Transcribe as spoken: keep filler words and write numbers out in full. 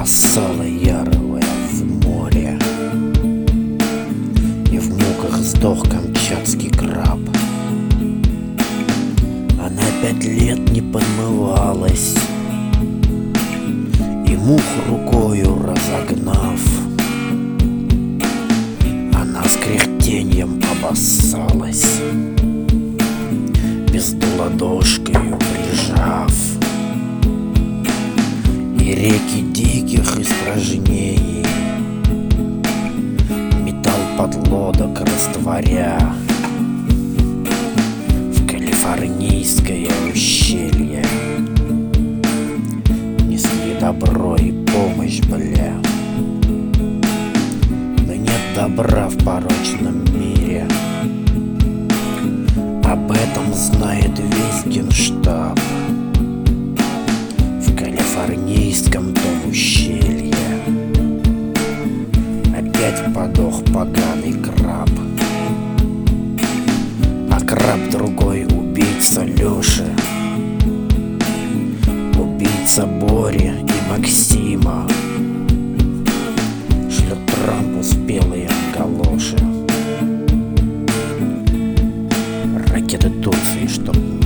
А сало яровое в море, и в муках сдох камчатский краб. Она пять лет не подмывалась, и мух рукою разогнав, она с кряхтеньем обоссалась, пизду ладошкою прижав. И реки диких испражнений металл подлодок растворя в калифорнийское ущелье несли добро и помощь, бля. Но нет добра в порочном мире, об этом знает весь Генштаб. В калифорнийском том ущелье опять подох поганый краб. А краб другой — убийца Лёши, убийца Бори и Максима. Шлют Трампу спелые галоши, ракеты Турции, чтоб